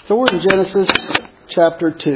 So we're in Genesis chapter 2.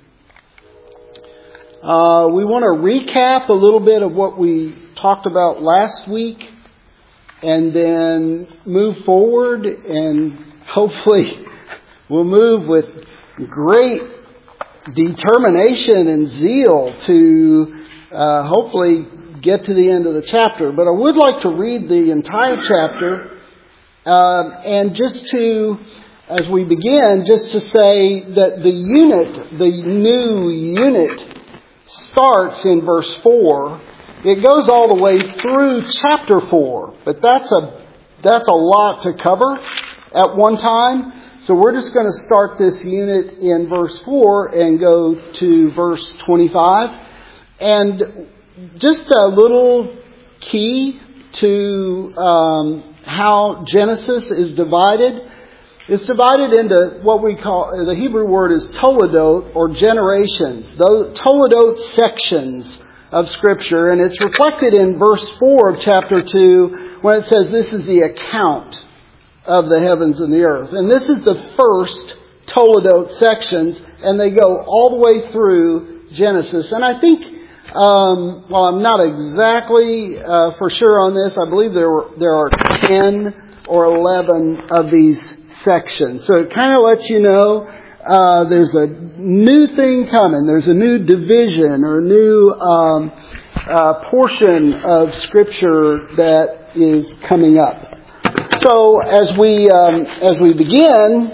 We want to recap a little bit of what we talked about last week and then move forward, and hopefully we'll move with great determination and zeal to hopefully get to the end of the chapter. But I would like to read the entire chapter and just to, as we begin, just to say that the new unit starts in verse 4. It goes all the way through chapter 4, but that's a lot to cover at one time. So we're just going to start this unit in verse 4 and go to verse 25. And just a little key to how Genesis is divided. It's divided into what we call, the Hebrew word is toledot, or generations. Those toledot sections of Scripture. And it's reflected in verse 4 of chapter 2 when it says this is the account of the heavens and the earth. And this is the first toledot sections, and they go all the way through Genesis. And I think, well, I'm not exactly for sure on this. I believe there are 10 or 11 of these sections. So it kind of lets you know there's a new thing coming. There's a new division or a new portion of Scripture that is coming up. So as we begin,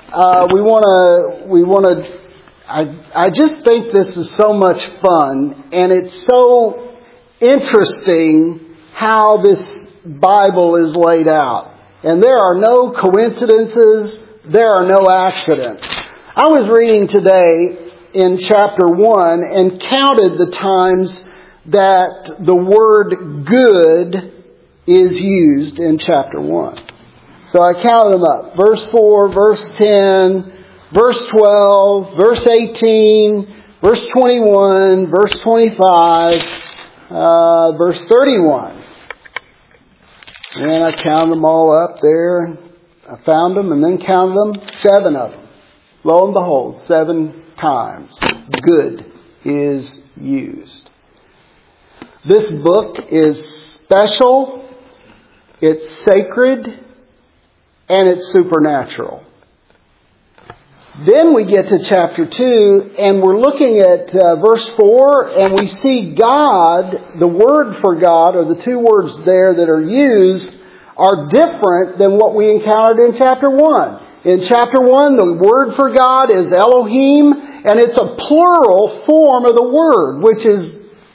we want to. I just think this is so much fun, and it's so interesting how this Bible is laid out. And there are no coincidences. There are no accidents. I was reading today in chapter 1 and counted the times that the word good is used in chapter 1. So I counted them up. Verse 4, verse 10, verse 12, verse 18, verse 21, verse 25, verse 31. And I counted them all up there. I found them and then counted them, 7 of them. Lo and behold, 7 times good is used. This book is special, it's sacred, and it's supernatural. Then we get to chapter 2, and we're looking at verse 4, and we see God, the word for God, or the 2 words there that are used, are different than what we encountered in chapter 1. In chapter 1, the word for God is Elohim, and it's a plural form of the word, which is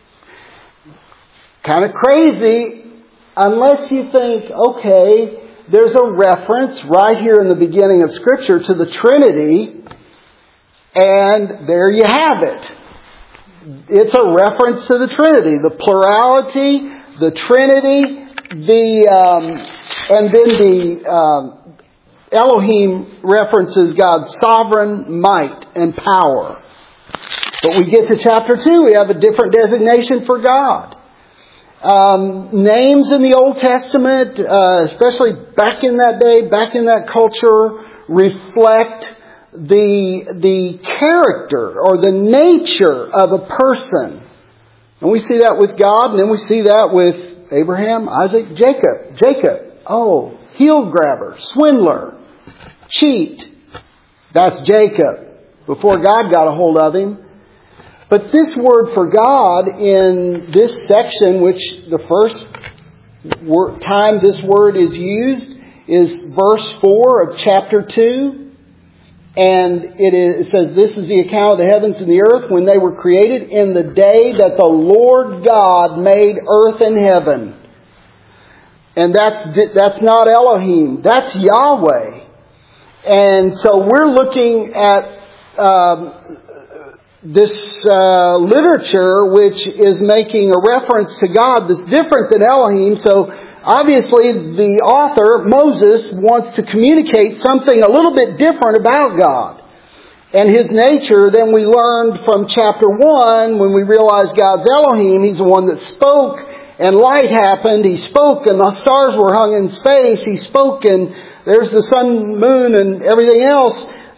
kind of crazy unless you think, okay, there's a reference right here in the beginning of Scripture to the Trinity, and there you have it. It's a reference to the Trinity, the plurality, the Trinity, and then the Elohim references God's sovereign might and power. But we get to chapter 2, we have a different designation for God. Names in the Old Testament, especially back in that day, back in that culture, reflect the character or the nature of a person. And we see that with God, and then we see that with Abraham, Isaac, Jacob. Jacob, heel grabber, swindler, cheat. That's Jacob before God got a hold of him. But this word for God in this section, which the first time this word is used is verse 4 of chapter 2. And it says, this is the account of the heavens and the earth when they were created in the day that the Lord God made earth and heaven. And that's not Elohim. That's Yahweh. And so we're looking at this literature which is making a reference to God that's different than Elohim. So obviously the author, Moses, wants to communicate something a little bit different about God and His nature than we learned from chapter 1 when we realized God's Elohim. He's the one that spoke and light happened. He spoke and the stars were hung in space. He spoke and there's the sun, moon, and everything else.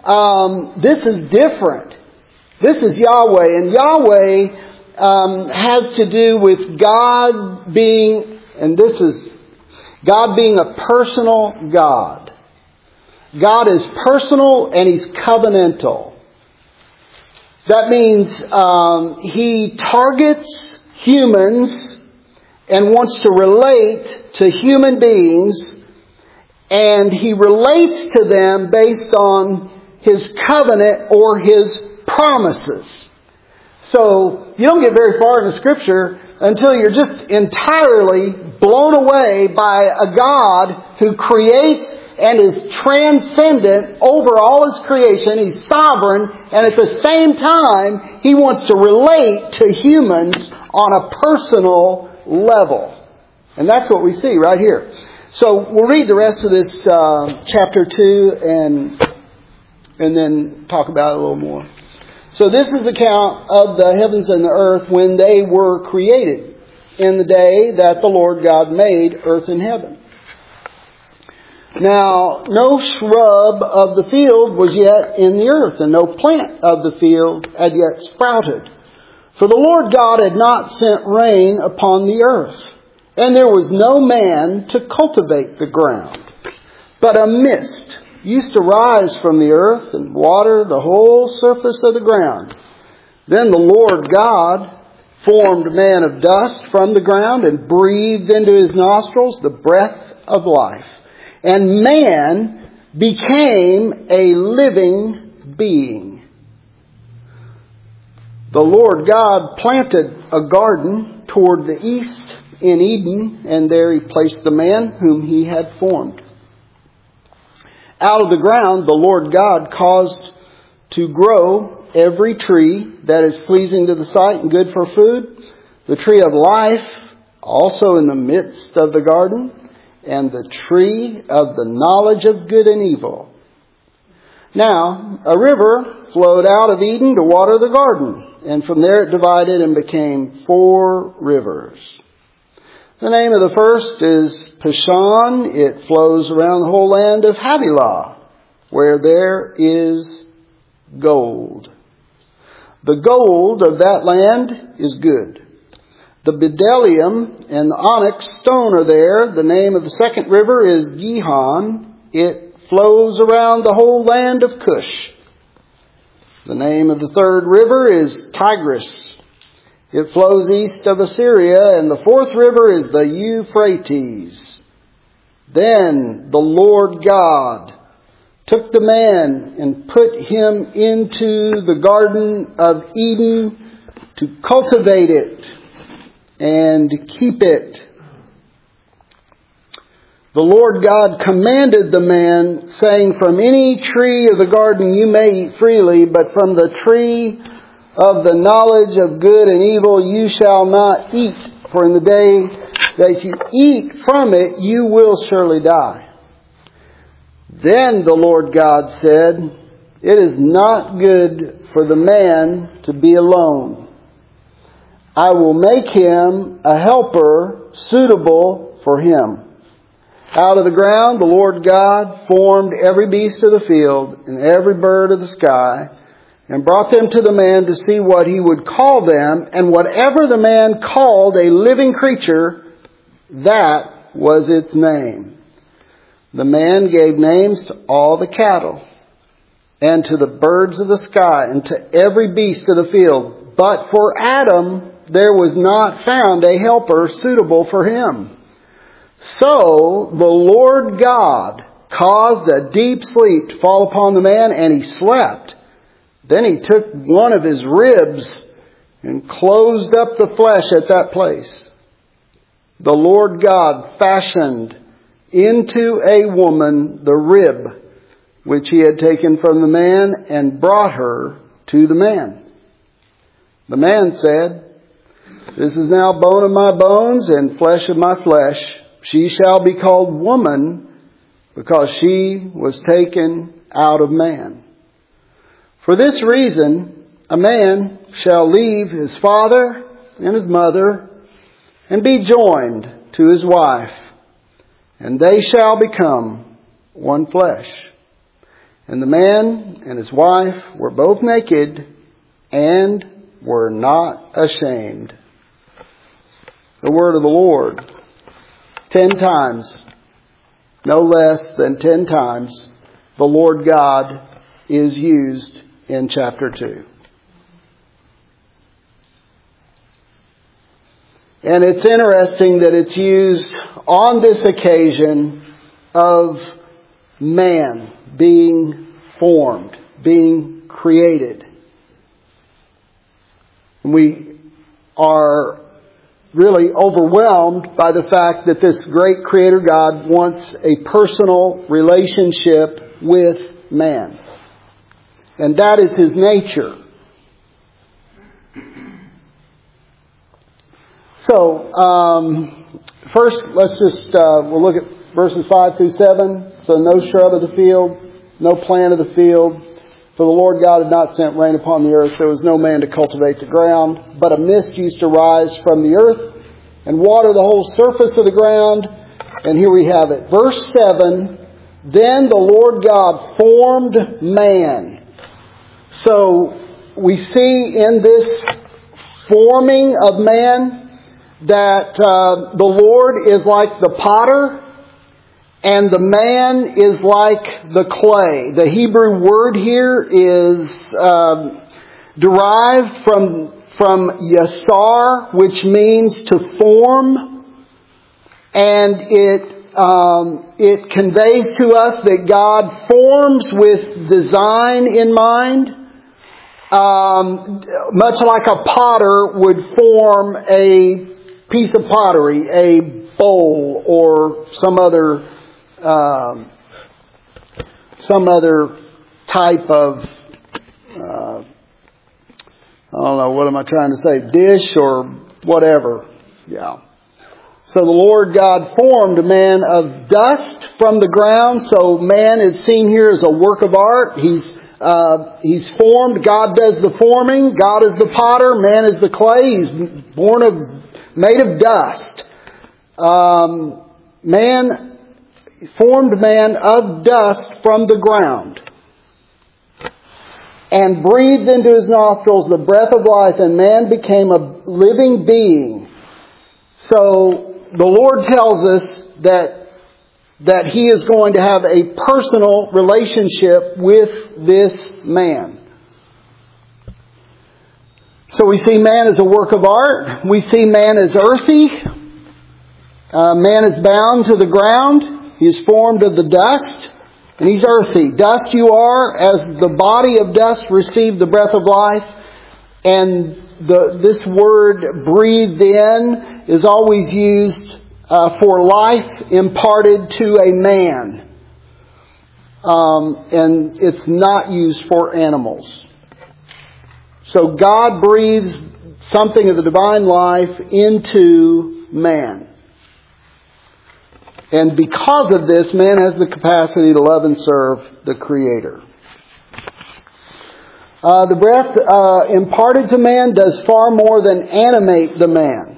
this is different. This is Yahweh. And Yahweh has to do with God being, and this is God being a personal God. God is personal and He's covenantal. That means He targets humans and wants to relate to human beings, and He relates to them based on His covenant or His promises. So you don't get very far in the Scripture until you're just entirely blown away by a God who creates and is transcendent over all His creation. He's sovereign, and at the same time, He wants to relate to humans on a personal level. And that's what we see right here. So we'll read the rest of this chapter 2 and then talk about it a little more. So this is the account of the heavens and the earth when they were created, in the day that the Lord God made earth and heaven. Now, no shrub of the field was yet in the earth, and no plant of the field had yet sprouted. For the Lord God had not sent rain upon the earth, and there was no man to cultivate the ground. But a mist used to rise from the earth and water the whole surface of the ground. Then the Lord God formed man of dust from the ground and breathed into his nostrils the breath of life. And man became a living being. The Lord God planted a garden toward the east in Eden, and there He placed the man whom He had formed. Out of the ground the Lord God caused to grow every tree that is pleasing to the sight and good for food, the tree of life also in the midst of the garden, and the tree of the knowledge of good and evil. Now, a river flowed out of Eden to water the garden, and from there it divided and became 4 rivers. The name of the first is Pishon. It flows around the whole land of Havilah, where there is gold. The gold of that land is good. The bdellium and the onyx stone are there. The name of the second river is Gihon. It flows around the whole land of Cush. The name of the third river is Tigris. It flows east of Assyria, and the fourth river is the Euphrates. Then the Lord God took the man and put him into the Garden of Eden to cultivate it and keep it. The Lord God commanded the man, saying, "From any tree of the garden you may eat freely, but from the tree of the knowledge of good and evil you shall not eat, for in the day that you eat from it you will surely die." Then the Lord God said, "It is not good for the man to be alone. I will make him a helper suitable for him." Out of the ground the Lord God formed every beast of the field and every bird of the sky, and brought them to the man to see what he would call them. And whatever the man called a living creature, that was its name. The man gave names to all the cattle, and to the birds of the sky, and to every beast of the field. But for Adam there was not found a helper suitable for him. So the Lord God caused a deep sleep to fall upon the man, and he slept. Then He took one of his ribs and closed up the flesh at that place. The Lord God fashioned into a woman the rib which He had taken from the man, and brought her to the man. The man said, "This is now bone of my bones and flesh of my flesh. She shall be called woman, because she was taken out of man. For this reason, a man shall leave his father and his mother, and be joined to his wife, and they shall become one flesh. And the man and his wife were both naked and were not ashamed. The word of the Lord. 10 times, no less than 10 times, the Lord God is used in chapter 2. And it's interesting that it's used on this occasion of man being formed, being created. We are really overwhelmed by the fact that this great Creator God wants a personal relationship with man. And that is His nature. So, first let's just, we'll look at verses 5 through 7. So, no shrub of the field, no plant of the field. For the Lord God had not sent rain upon the earth. There was no man to cultivate the ground. But a mist used to rise from the earth and water the whole surface of the ground. And here we have it. Verse 7, then the Lord God formed man. So we see in this forming of man that the Lord is like the potter and the man is like the clay. The Hebrew word here is derived from yasar, which means to form, and it conveys to us that God forms with design in mind, much like a potter would form a piece of pottery, a bowl, or some other type of, I don't know, what am I trying to say? Dish or whatever. Yeah. So the Lord God formed man of dust from the ground. So man is seen here as a work of art. He's formed. God does the forming. God is the potter. Man is the clay. He's made of dust. Man formed man of dust from the ground and breathed into his nostrils the breath of life, and man became a living being. So the Lord tells us that He is going to have a personal relationship with this man. So we see man as a work of art. We see man as earthy. Man is bound to the ground. He is formed of the dust, and he's earthy. Dust you are, as the body of dust received the breath of life. And this word breathed in is always used for life imparted to a man. And it's not used for animals. So God breathes something of the divine life into man. And because of this, man has the capacity to love and serve the Creator. The breath imparted to man does far more than animate the man.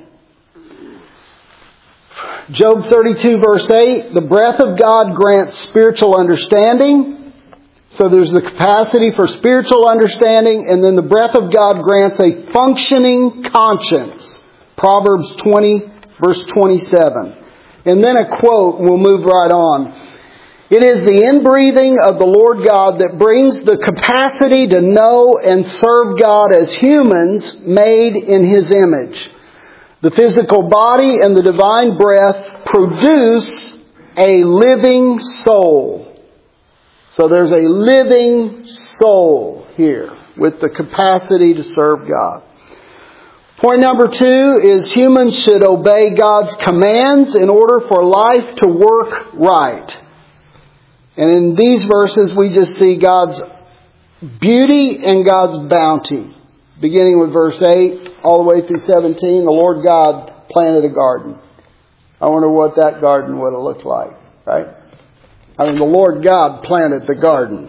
Job 32 verse 8, the breath of God grants spiritual understanding. So there's the capacity for spiritual understanding, and then the breath of God grants a functioning conscience. Proverbs 20 verse 27. And then a quote, and we'll move right on. It is the inbreathing of the Lord God that brings the capacity to know and serve God as humans made in His image. The physical body and the divine breath produce a living soul. So there's a living soul here with the capacity to serve God. Point number 2 is humans should obey God's commands in order for life to work right. And in these verses we just see God's beauty and God's bounty. Beginning with verse 8 all the way through 17, the Lord God planted a garden. I wonder what that garden would have looked like, right? I mean, the Lord God planted the garden.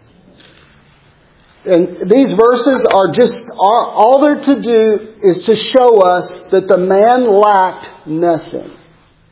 And these verses are just, all they're to do is to show us that the man lacked nothing.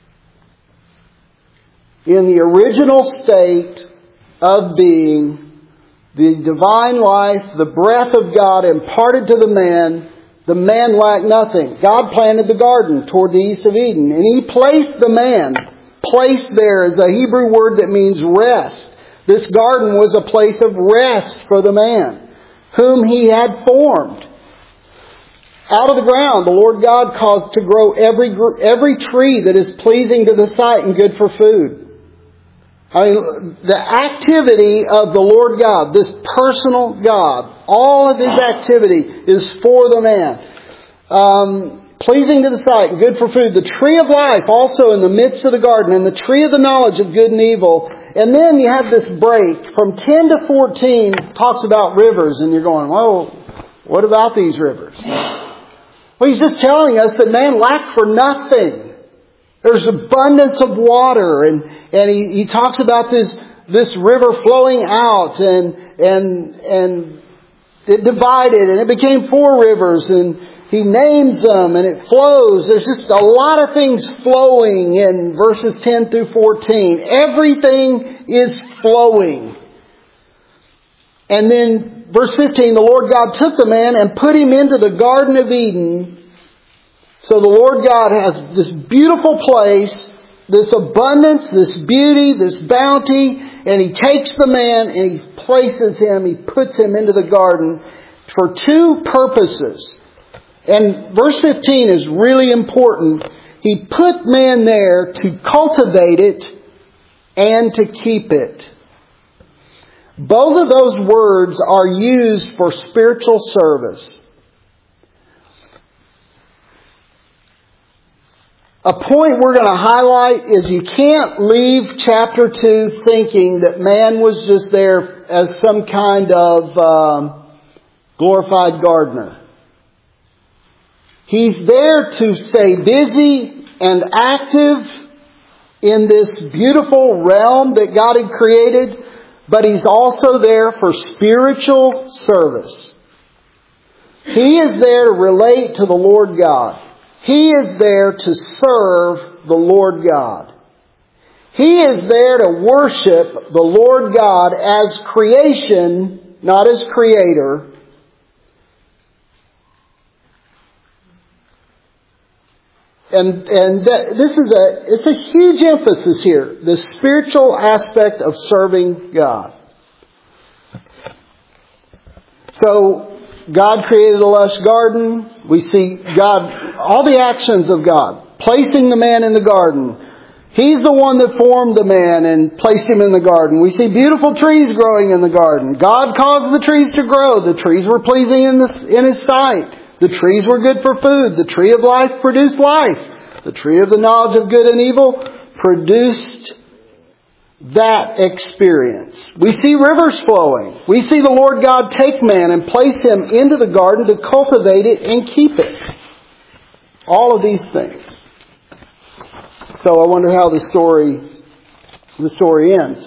In the original state of being, the divine life, the breath of God imparted to the man lacked nothing. God planted the garden toward the east of Eden, and He placed the man. Placed there is a Hebrew word that means rest. This garden was a place of rest for the man, whom He had formed. Out of the ground, the Lord God caused to grow every tree that is pleasing to the sight and good for food. I mean, the activity of the Lord God, this personal God, all of His activity is for the man. Pleasing to the sight and good for food. The tree of life also in the midst of the garden, and the tree of the knowledge of good and evil. And then you have this break from 10 to 14 talks about rivers, and you're going, whoa, what about these rivers? Well, He's just telling us that man lacked for nothing. There's abundance of water, and he talks about this river flowing out, and it divided, and it became 4 rivers, and He names them, and it flows. There's just a lot of things flowing in verses 10 through 14. Everything is flowing. And then verse 15, the Lord God took the man and put him into the Garden of Eden. So the Lord God has this beautiful place, this abundance, this beauty, this bounty, and He takes the man and He places him, He puts him into the garden for 2 purposes. And verse 15 is really important. He put man there to cultivate it and to keep it. Both of those words are used for spiritual service. A point we're going to highlight is you can't leave chapter 2 thinking that man was just there as some kind of glorified gardener. He's there to stay busy and active in this beautiful realm that God had created, but He's also there for spiritual service. He is there to relate to the Lord God. He is there to serve the Lord God. He is there to worship the Lord God as creation, not as creator. And it's a huge emphasis here, the spiritual aspect of serving God. So, God created a lush garden. We see God, all the actions of God, placing the man in the garden. He's the one that formed the man and placed him in the garden. We see beautiful trees growing in the garden. God caused the trees to grow. The trees were pleasing in His sight. The trees were good for food. The tree of life produced life. The tree of the knowledge of good and evil produced that experience. We see rivers flowing. We see the Lord God take man and place him into the garden to cultivate it and keep it. All of these things. So I wonder how the story ends.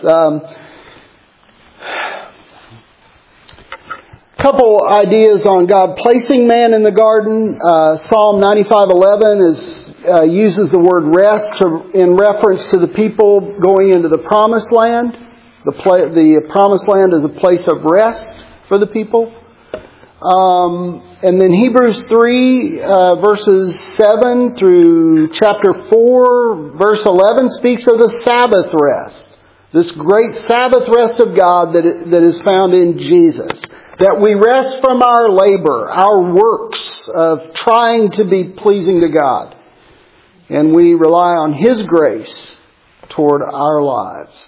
Couple ideas on God placing man in the garden. Psalm 95:11 uses the word rest in reference to the people going into the promised land. The promised land is a place of rest for the people. And then Hebrews 3 verses 7 through chapter 4 verse 11 speaks of the Sabbath rest. This great Sabbath rest of God that is found in Jesus. That we rest from our labor, our works of trying to be pleasing to God. And we rely on His grace toward our lives.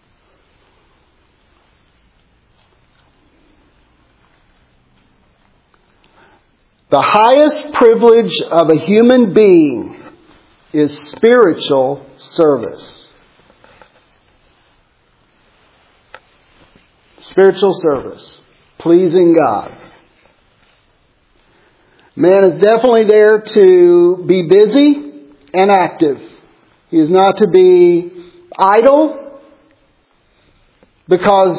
The highest privilege of a human being is spiritual service. Spiritual service. Pleasing God. Man is definitely there to be busy and active. He is not to be idle, because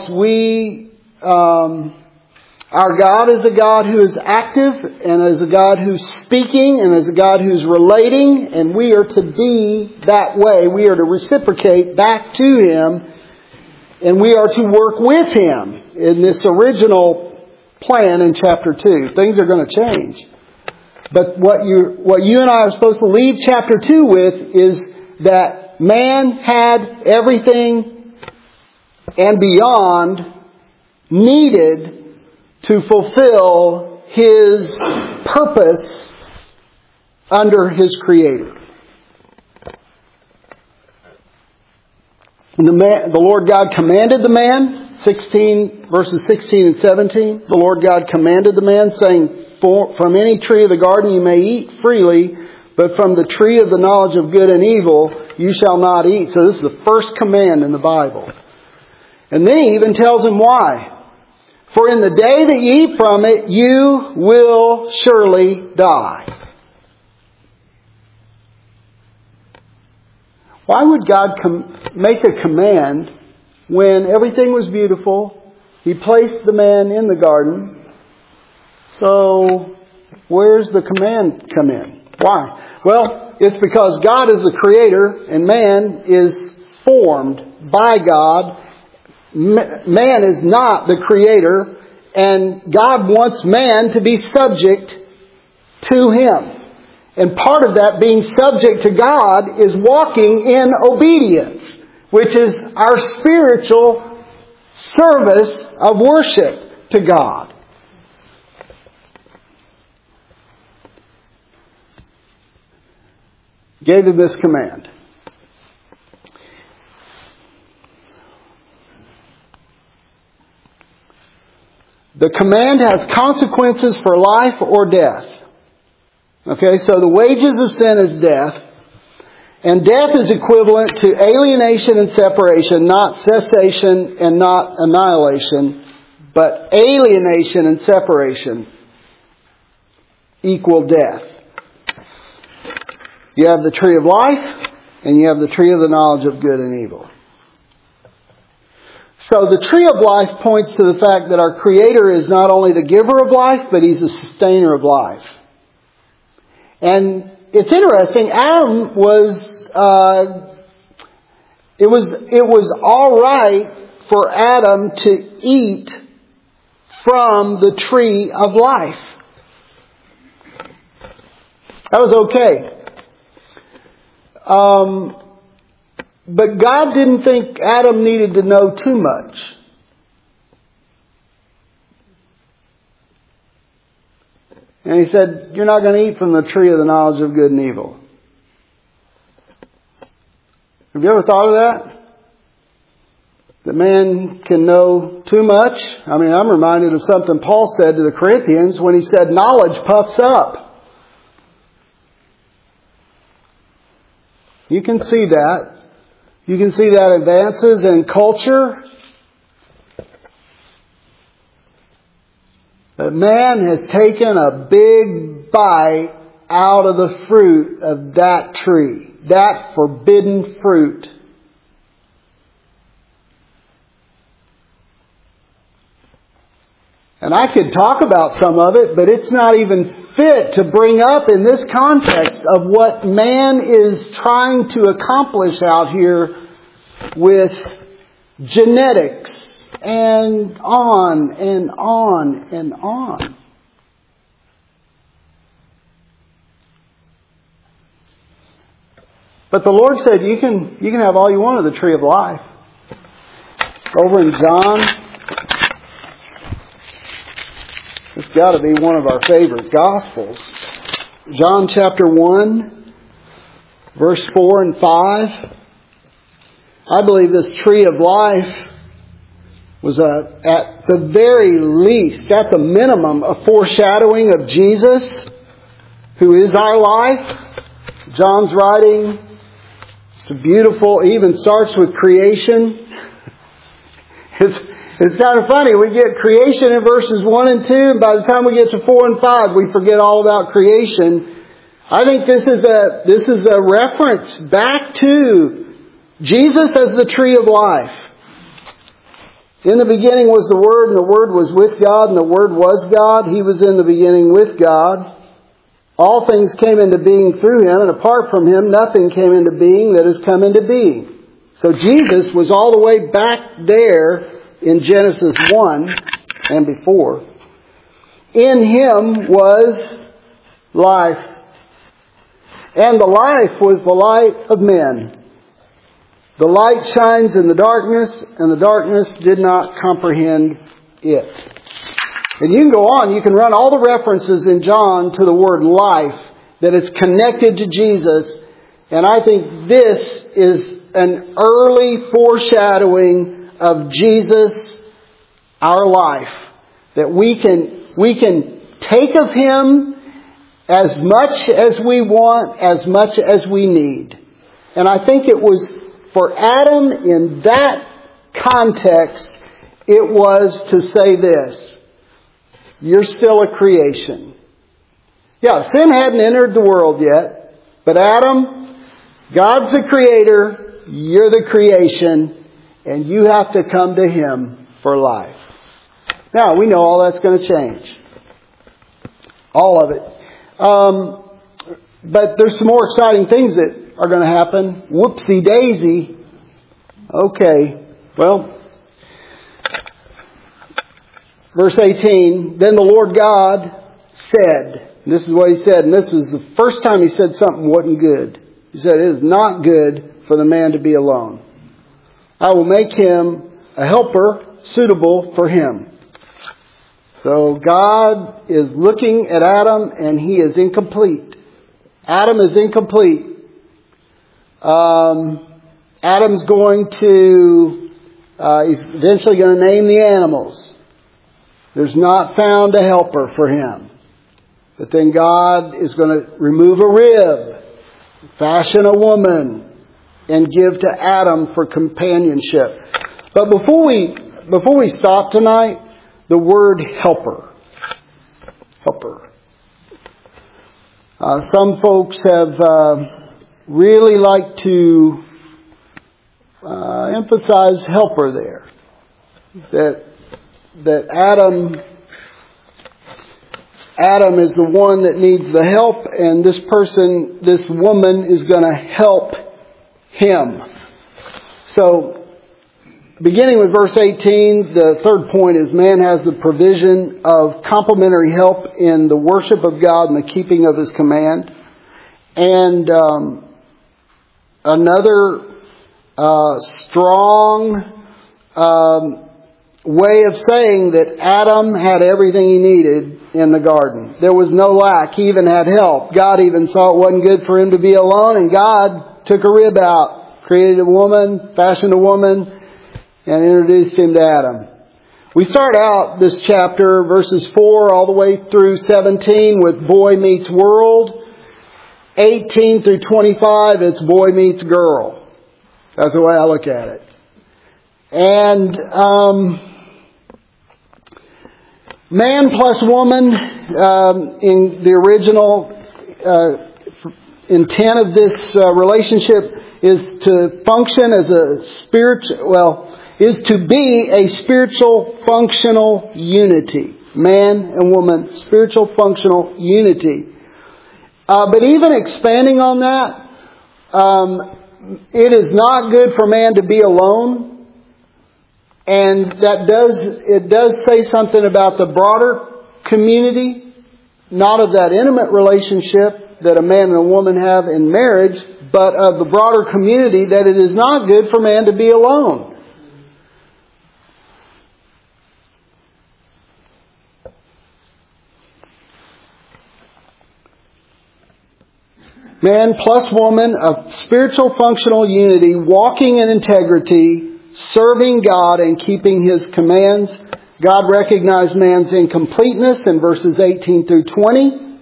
our God is a God who is active, and is a God who's speaking, and is a God who's relating, and we are to be that way. We are to reciprocate back to Him And we are to work with Him in this original plan in chapter 2. Things are going to change. But what you and I are supposed to leave chapter 2 with is that man had everything and beyond needed to fulfill his purpose under his Creator. And the Lord God commanded the man, verses 16 and 17. The Lord God commanded the man, saying, from any tree of the garden you may eat freely, but from the tree of the knowledge of good and evil you shall not eat. So this is the first command in the Bible. And then He even tells him why. For in the day that you eat from it, you will surely die. Why would God make a command when everything was beautiful? He placed the man in the garden. So, where's the command come in? Why? Well, it's because God is the Creator and man is formed by God. Man is not the Creator, and God wants man to be subject to Him. And part of that being subject to God is walking in obedience, which is our spiritual service of worship to God. Gave him this command. The command has consequences for life or death. Okay, so the wages of sin is death. And death is equivalent to alienation and separation, not cessation and not annihilation, but alienation and separation equal death. You have the tree of life, and you have the tree of the knowledge of good and evil. So the tree of life points to the fact that our Creator is not only the giver of life, but He's the sustainer of life. And it's interesting, Adam it was all right for Adam to eat from the tree of life. That was okay. But God didn't think Adam needed to know too much. And He said, you're not going to eat from the tree of the knowledge of good and evil. Have you ever thought of that? That man can know too much? I mean, I'm reminded of something Paul said to the Corinthians when he said, knowledge puffs up. You can see that. You can see that advances in culture. But man has taken a big bite out of the fruit of that tree. That forbidden fruit. And I could talk about some of it, but it's not even fit to bring up in this context of what man is trying to accomplish out here with genetics and on and on and on. But the Lord said, you can have all you want of the tree of life. Over in John, it's got to be one of our favorite Gospels. John chapter 1, verse 4 and 5. I believe this tree of life was at the very least, at the minimum, a foreshadowing of Jesus, who is our life. John's writing, it's beautiful. It even starts with creation. It's kind of funny. We get creation in verses 1 and 2, and by the time we get to 4 and 5, we forget all about creation. I think this is a reference back to Jesus as the tree of life. In the beginning was the Word, and the Word was with God, and the Word was God. He was in the beginning with God. All things came into being through Him, and apart from Him, nothing came into being that has come into being. So Jesus was all the way back there in Genesis 1 and before. In Him was life. And the life was the light of men. The light shines in the darkness, and the darkness did not comprehend it. And you can go on, you can run all the references in John to the word life, that it's connected to Jesus. And I think this is an early foreshadowing of Jesus, our life. That we can take of Him as much as we want, as much as we need. And I think it was for Adam in that context, it was to say this: you're still a creation. Yeah, sin hadn't entered the world yet, but Adam, God's the creator, you're the creation, and you have to come to Him for life. Now, we know all that's going to change. All of it. But there's some more exciting things that are going to happen. Whoopsie daisy. Okay. Well, verse 18, then the Lord God said, and this is what He said, and this was the first time He said something wasn't good. He said, it is not good for the man to be alone. I will make him a helper suitable for him. So God is looking at Adam and he is incomplete. Adam is incomplete. Adam's going to, he's eventually going to name the animals. There's not found a helper for him. But then God is going to remove a rib, fashion a woman, and give to Adam for companionship. But before we stop tonight, the word helper. Helper. Some folks have really liked to emphasize helper there. That Adam is the one that needs the help, and this woman is going to help him. So, beginning with verse 18, the third point is man has the provision of complementary help in the worship of God and the keeping of His command. And another strong way of saying that Adam had everything he needed in the garden. There was no lack. He even had help. God even saw it wasn't good for him to be alone, and God took a rib out, created a woman, fashioned a woman, and introduced him to Adam. We start out this chapter, verses 4 all the way through 17, with boy meets world. 18 through 25, it's boy meets girl. That's the way I look at it. And man plus woman, in the original intent of this relationship is to function as is to be a spiritual functional unity. Man and woman, spiritual functional unity. But even expanding on that, it is not good for man to be alone. And it does say something about the broader community, not of that intimate relationship that a man and a woman have in marriage, but of the broader community, that it is not good for man to be alone. Man plus woman, a spiritual functional unity, walking in integrity, serving God and keeping His commands. God recognized man's incompleteness in verses 18 through 20.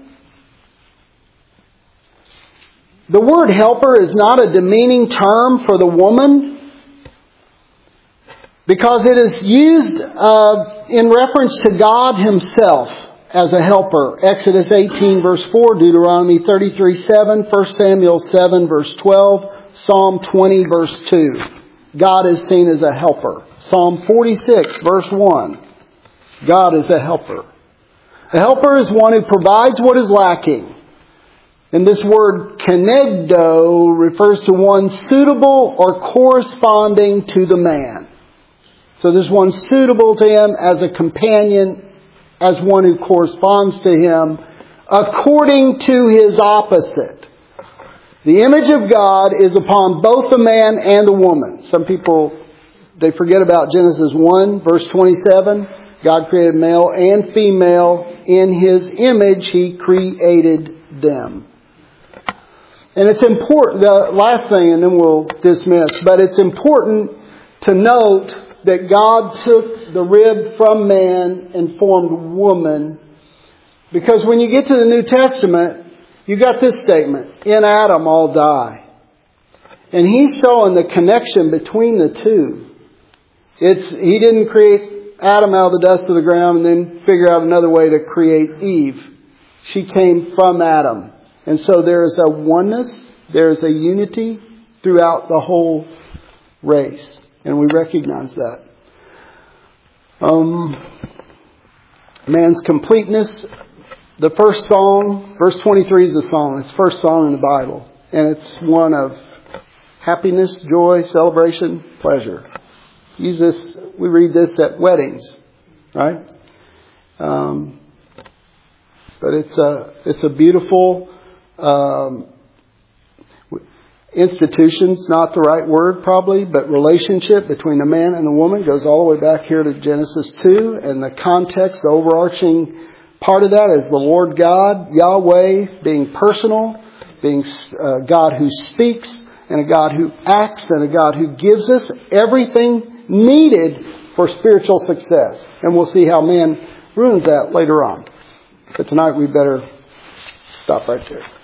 The word helper is not a demeaning term for the woman, because it is used in reference to God Himself as a helper. Exodus 18 verse 4, Deuteronomy 33 7, 1 Samuel 7 verse 12, Psalm 20 verse 2. God is seen as a helper. Psalm 46 verse 1. God is a helper. A helper is one who provides what is lacking. And this word kenegdo refers to one suitable or corresponding to the man. So there's one suitable to him as a companion, as one who corresponds to him, according to his opposite. The image of God is upon both the man and the woman. Some people, they forget about Genesis 1, verse 27. God created male and female. In His image, He created them. And it's important, the last thing, and then we'll dismiss, but it's important to note that God took the rib from man and formed woman. Because when you get to the New Testament, you got this statement, in Adam all die. And He's showing the connection between the two. He didn't create Adam out of the dust of the ground and then figure out another way to create Eve. She came from Adam. And so there is a oneness, there is a unity throughout the whole race. And we recognize that. Man's completeness. The first song, verse 23 is a song. It's the first song in the Bible. And it's one of happiness, joy, celebration, pleasure. We read this at weddings, right? But it's a beautiful institution's not the right word probably, but relationship between the man and the woman goes all the way back here to Genesis 2. And the context, the overarching part of that is the Lord God, Yahweh, being personal, being a God who speaks, and a God who acts, and a God who gives us everything needed for spiritual success. And we'll see how man ruins that later on. But tonight we better stop right there.